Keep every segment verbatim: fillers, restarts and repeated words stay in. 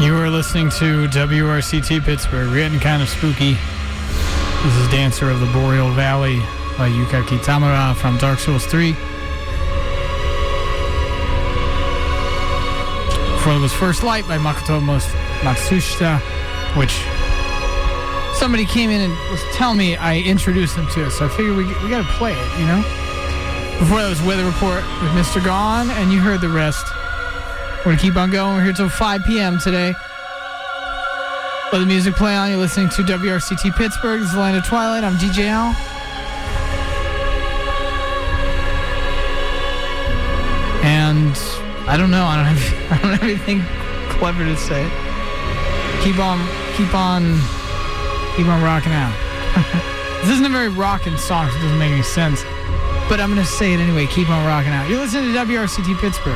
You are listening to W R C T Pittsburgh. We're getting kind of spooky. This is Dancer of the Boreal Valley by Yuka Kitamura from Dark Souls three. Before it was First Light by Makoto Matsushita, which somebody came in and was telling me I introduced them to it, so I figured we, we gotta play it, you know? Before that was Weather Report with Mister Gone, and you heard the rest. We're going to keep on going. We're here till five p.m. today. Let the music play on. You're listening to W R C T Pittsburgh. This is the Land of Twilight. I'm D J Al. And I don't know. I don't have, I don't have anything clever to say. Keep on, keep on, keep on rocking out. This isn't a very rocking song, so it doesn't make any sense. But I'm going to say it anyway. Keep on rocking out. You're listening to W R C T Pittsburgh.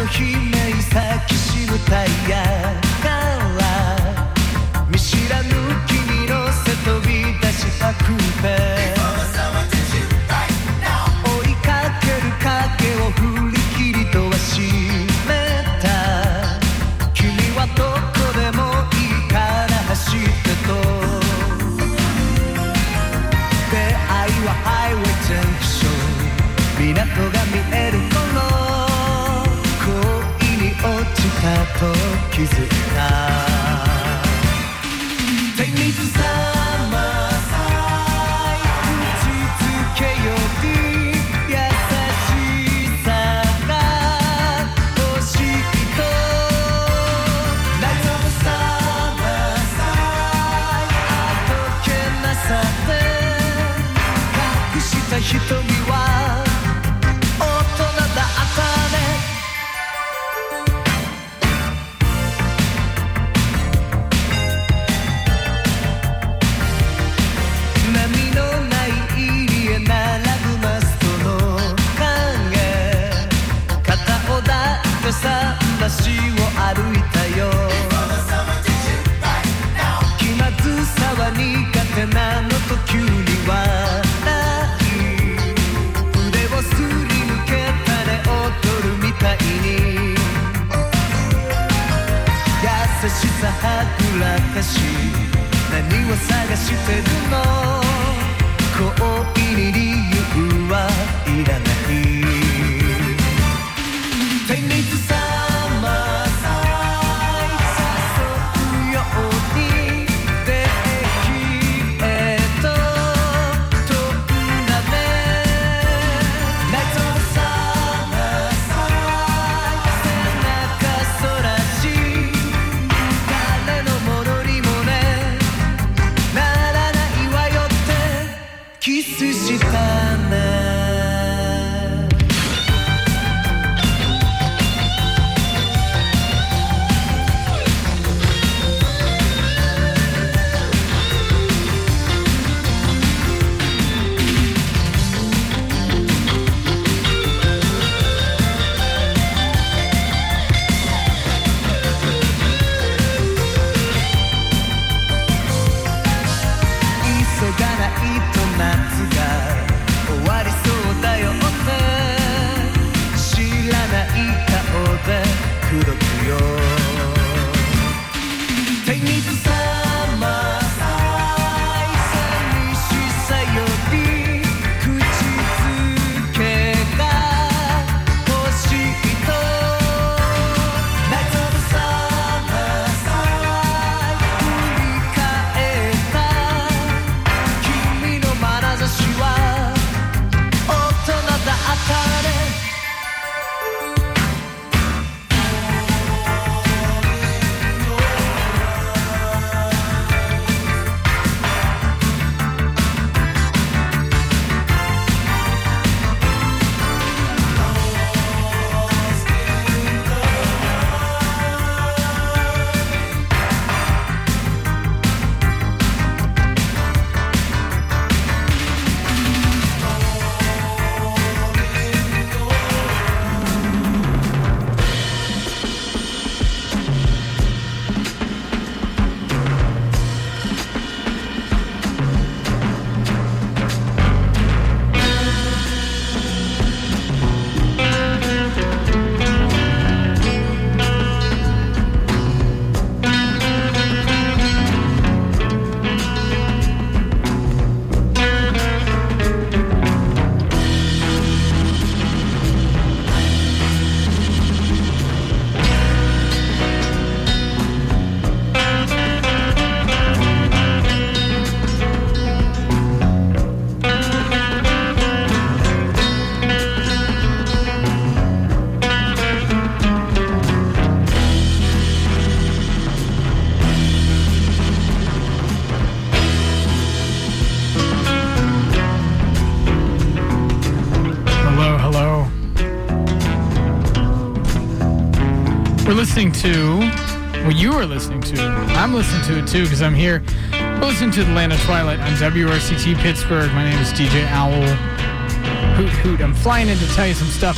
We're listening to, well, you are listening to, I'm listening to it too because I'm here. We're listening to Atlanta Twilight on W R C T Pittsburgh. My name is D J Owl. Hoot, hoot. I'm flying in to tell you some stuff.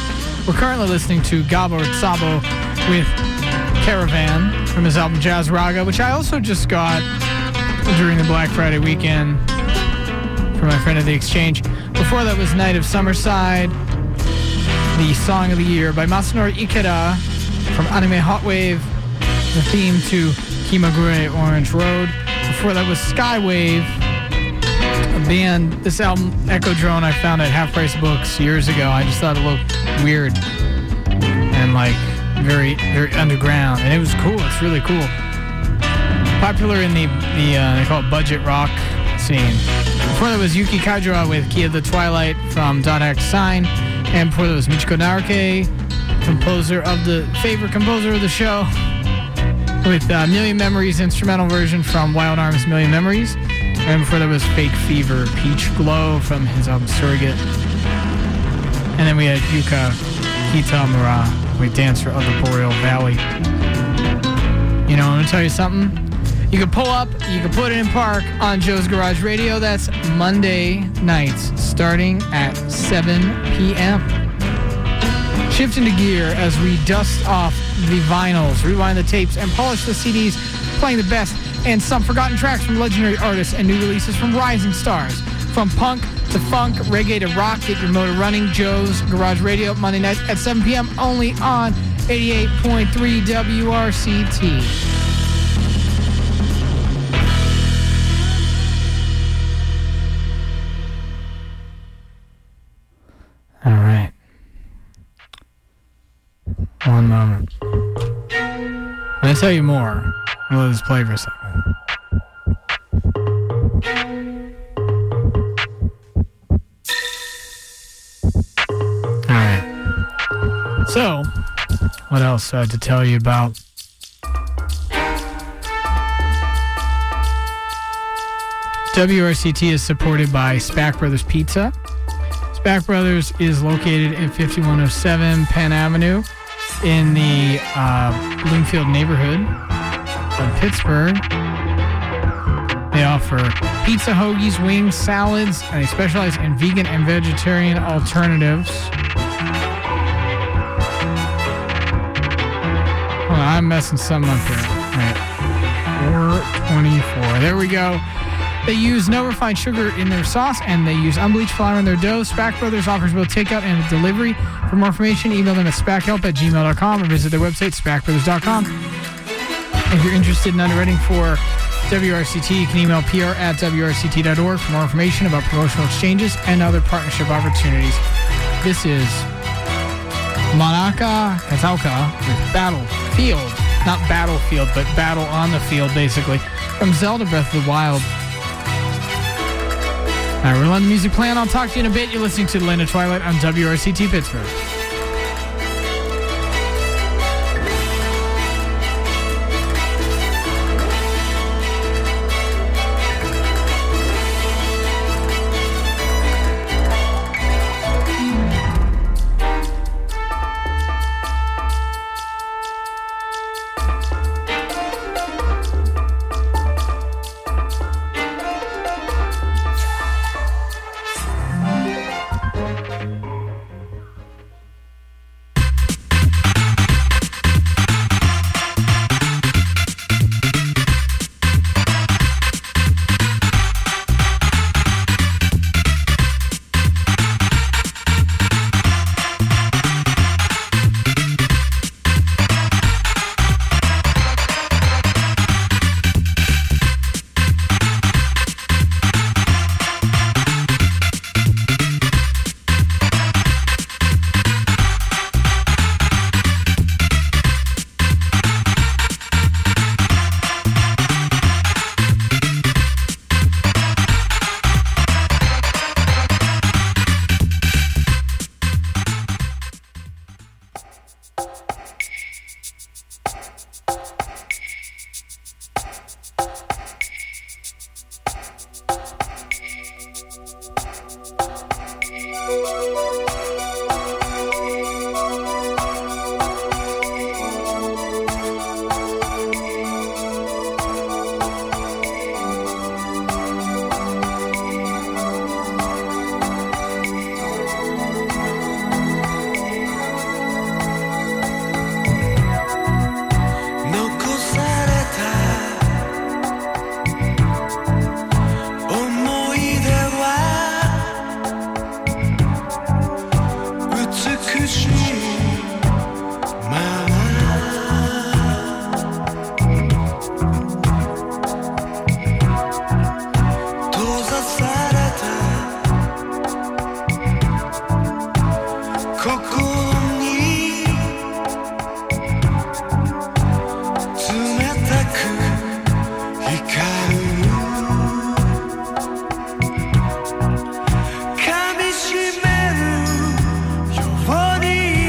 We're currently listening to Gabor Szabo with Caravan from his album Jazz Raga, which I also just got during the Black Friday weekend from my friend at The Exchange. Before that was Night of Summerside, the Song of the Year by Masanori Ikeda from Anime Hot Wave, the theme to Kimagure Orange Road. Before that was Skywave, a band, this album, Echo Drone, I found at Half Price Books years ago. I just thought it looked weird and like very, very underground, and it was cool. It's really cool. Popular in the, the uh, they call it budget rock scene. Before that was Yuki Kajiura with Key of the Twilight from Dot Hack Sign, and before that was Michiko Naruke, composer of the favorite composer of the show, with uh, Million Memories instrumental version from Wild Arms Million Memories. And before that was Fake Fever, Peach Glow from his album Surrogate. And then we had Yuka Kitamura with Dancer of the Boreal Valley. You know, I'm going to tell you something. You can pull up, you can put it in park on Joe's Garage Radio. That's Monday nights starting at seven p.m. Shift into gear as we dust off the vinyls, rewind the tapes, and polish the C Ds, playing the best and some forgotten tracks from legendary artists and new releases from rising stars. From punk to funk, reggae to rock, get your motor running. Joe's Garage Radio, Monday nights at seven p.m. only on eighty-eight point three W R C T. All right. One moment. I'm going to tell you more. I'm going to let this play for a second. All right. So, what else do I have to tell you about? W R C T is supported by Spack Brothers Pizza. Spack Brothers is located in fifty-one oh seven Penn Avenue in the uh, Bloomfield neighborhood of Pittsburgh. They offer pizza, hoagies, wings, salads, and they specialize in vegan and vegetarian alternatives. Hold on, I'm messing something up here. All right. four twenty-four. There we go. They use no refined sugar in their sauce, and they use unbleached flour in their dough. Spack Brothers offers both takeout and delivery. For more information, email them at spackhelp at gmail dot com or visit their website, spack brothers dot com. If you're interested in underwriting for W R C T, you can email P R at W R C T dot org for more information about promotional exchanges and other partnership opportunities. This is Manaka Katauka with Battlefield. Not Battlefield, but Battle on the Field, basically. From Zelda Breath of the Wild. All right, we're letting the music play, and I'll talk to you in a bit. You're listening to The Land of Twilight on W R C T Pittsburgh. 噛みしめるように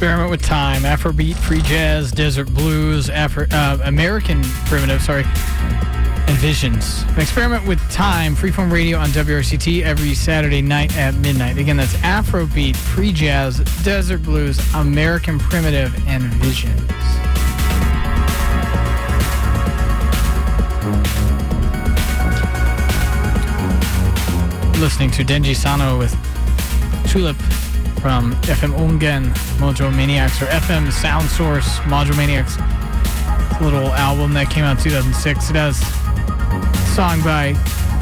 Experiment with Time, Afrobeat, Free Jazz, Desert Blues, Afro, uh, American Primitive, sorry, and Visions. An Experiment with Time, Freeform Radio on W R C T every Saturday night at midnight. Again, that's Afrobeat, Free Jazz, Desert Blues, American Primitive, and Visions. Listening to Denji Sano with Tulip from F M Ungen Mojo Maniacs, or F M Sound Source Mojo Maniacs. It's a little album that came out in two thousand six. It has a song by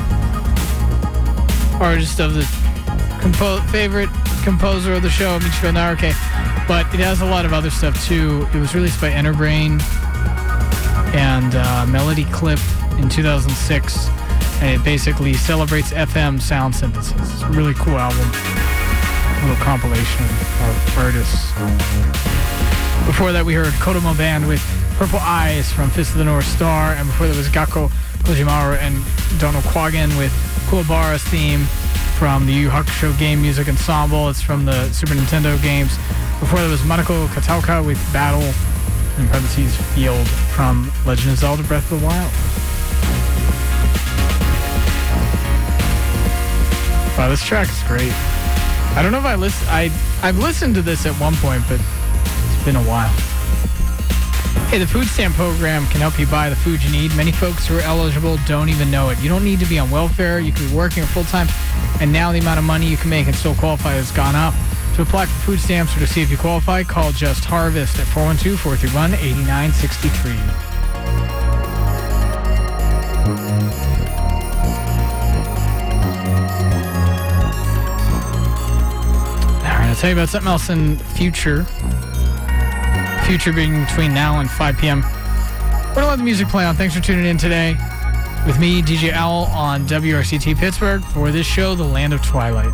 artist of the compo- favorite composer of the show, Michio Naruke, but it has a lot of other stuff too. It was released by Enterbrain and uh, Melody Clip in two thousand six, and it basically celebrates F M sound synthesis. It's a really cool album. A little compilation of artists. Before that, we heard Kodomo Band with Purple Eyes from Fist of the North Star, and before that was Gakko Kojimaru and Donald Quagan with Kuwabara's theme from the Yu Yu Hakusho Game Music Ensemble. It's from the Super Nintendo games. Before that was Manako Kataoka with Battle, in parentheses, Field, from Legend of Zelda Breath of the Wild. Wow, this track is great. I don't know if I listen. I I've listened to this at one point, but it's been a while. Hey, the food stamp program can help you buy the food you need. Many folks who are eligible don't even know it. You don't need to be on welfare. You can be working full time, and now the amount of money you can make and still qualify has gone up. To apply for food stamps or to see if you qualify, call Just Harvest at four one two, four three one, eight nine six three. I'll tell you about something else in the future. Future being between now and five p.m. We're going to let the music play on. Thanks for tuning in today with me, D J Owl, on W R C T Pittsburgh for this show, The Land of Twilight.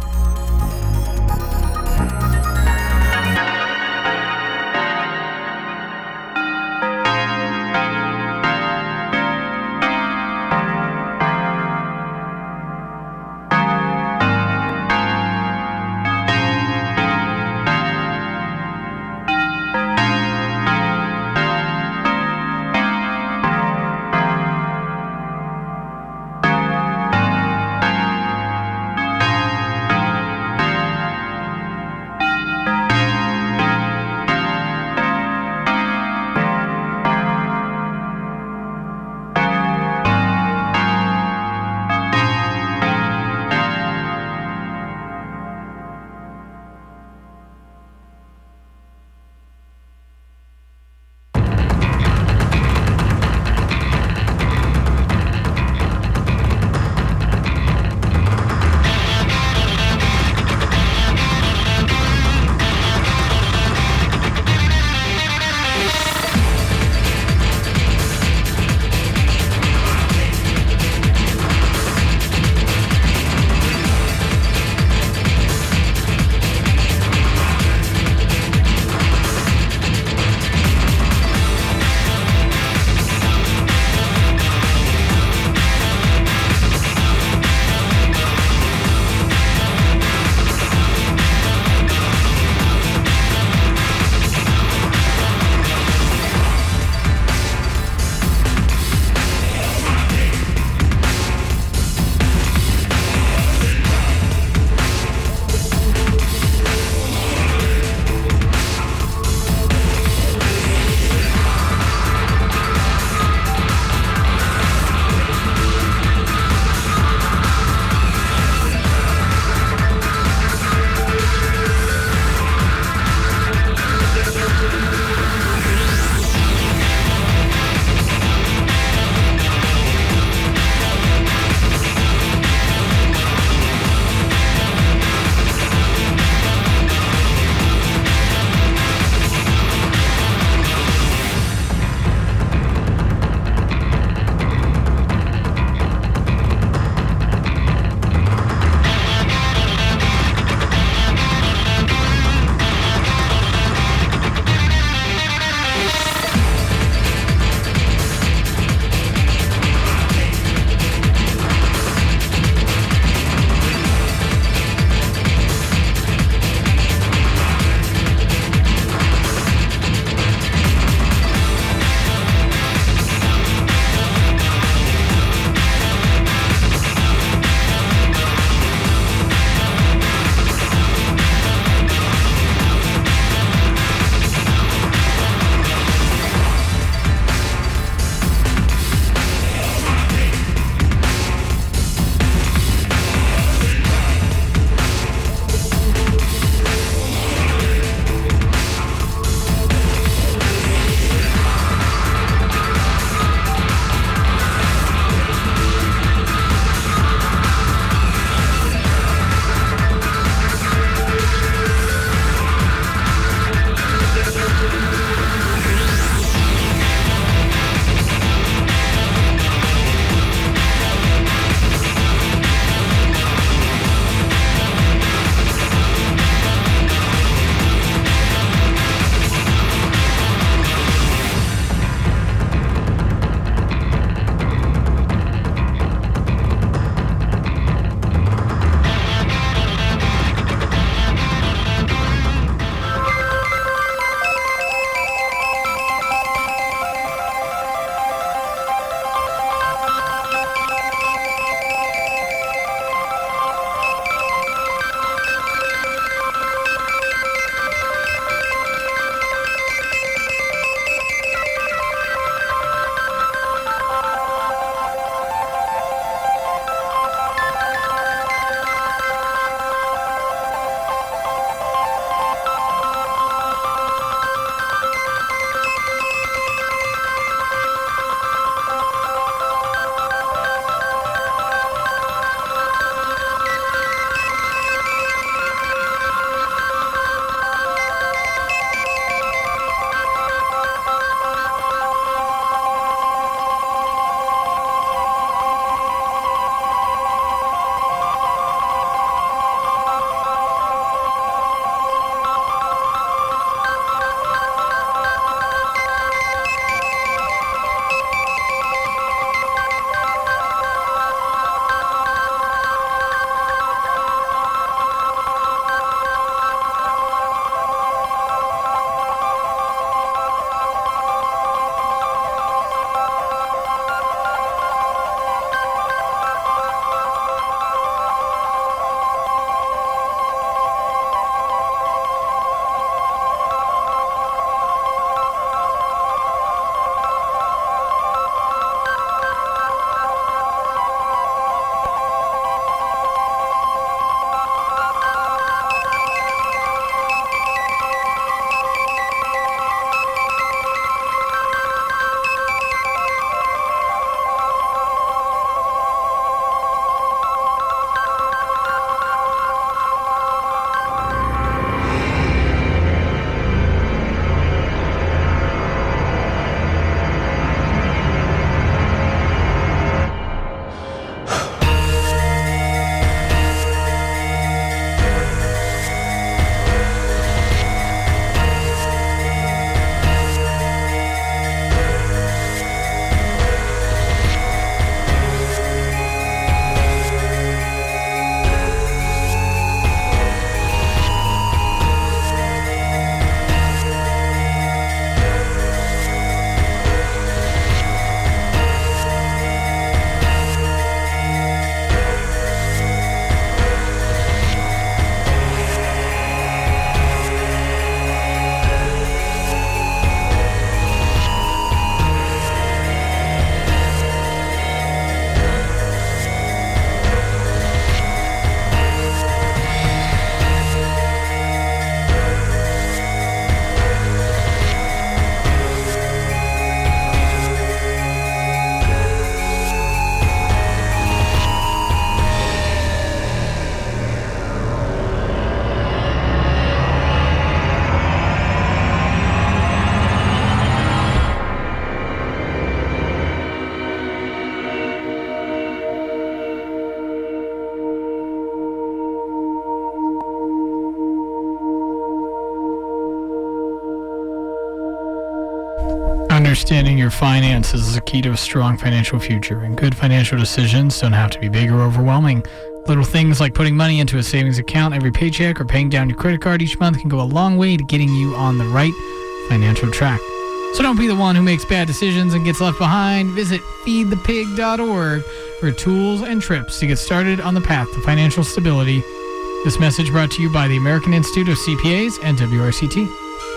Understanding your finances is a key to a strong financial future, and good financial decisions don't have to be big or overwhelming. Little things like putting money into a savings account every paycheck or paying down your credit card each month can go a long way to getting you on the right financial track. So don't be the one who makes bad decisions and gets left behind. Visit feed the pig dot org for tools and trips to get started on the path to financial stability. This message brought to you by the American Institute of C P As and W R C T.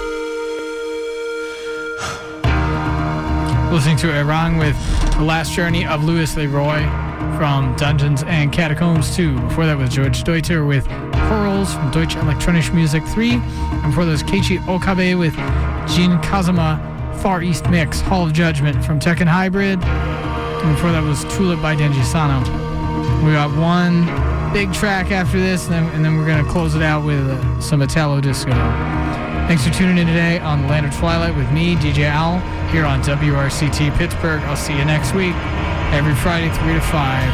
Listening to Erang with The Last Journey of Louis Leroy from Dungeons and Catacombs two. Before that was George Deuter with Pearls from Deutsche Elektronische Musik three. And before that was Keiichi Okabe with Jin Kazuma Far East Mix, Hall of Judgment from Tekken Hybrid. And before that was Tulip by Denji Sano. We got one big track after this, and then, and then we're going to close it out with uh, some Italo Disco. Thanks for tuning in today on The Land of Twilight with me, D J Owl, here on W R C T Pittsburgh. I'll see you next week, every Friday, three to five.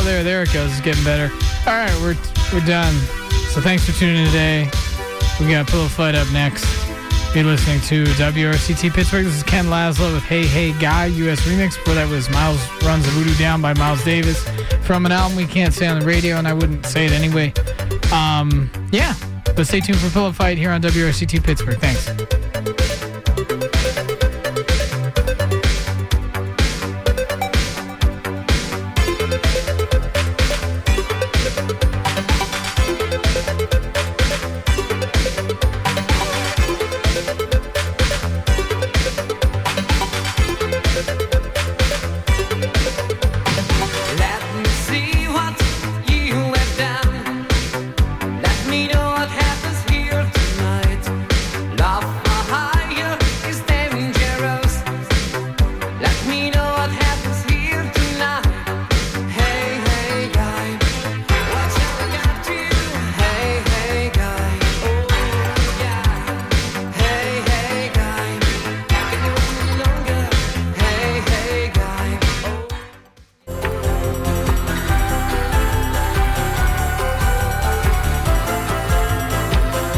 there. There it goes. It's getting better. All right, we're we're done. So thanks for tuning in today. We got Pillow Fight up next. You're listening to W R C T Pittsburgh. This is Ken Laszlo with Hey Hey Guy, U S Remix. Before that was Miles Runs the Voodoo Down by Miles Davis from an album we can't say on the radio, and I wouldn't say it anyway. Um, yeah, but stay tuned for Pillow Fight here on W R C T Pittsburgh. Thanks.